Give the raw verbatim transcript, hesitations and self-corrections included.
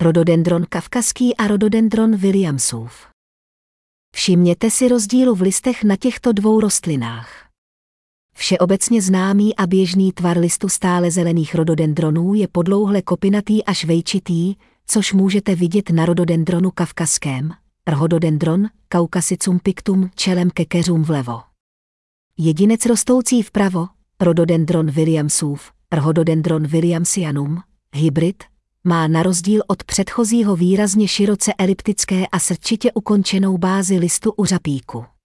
Rhododendron kavkazský a rhododendron Williamsův. Všimněte si rozdílu v listech na těchto dvou rostlinách. Všeobecně známý a běžný tvar listu stále zelených rhododendronů je podlouhle kopinatý až vejčitý, což můžete vidět na rhododendronu kavkazském, rhododendron Caucasicum pictum čelem ke keřům vlevo. Jedinec rostoucí vpravo, rhododendron Williamsův, rhododendron Williamsianum, hybrid, má na rozdíl od předchozího výrazně široce eliptické a srdčitě ukončenou bázi listu u řapíku.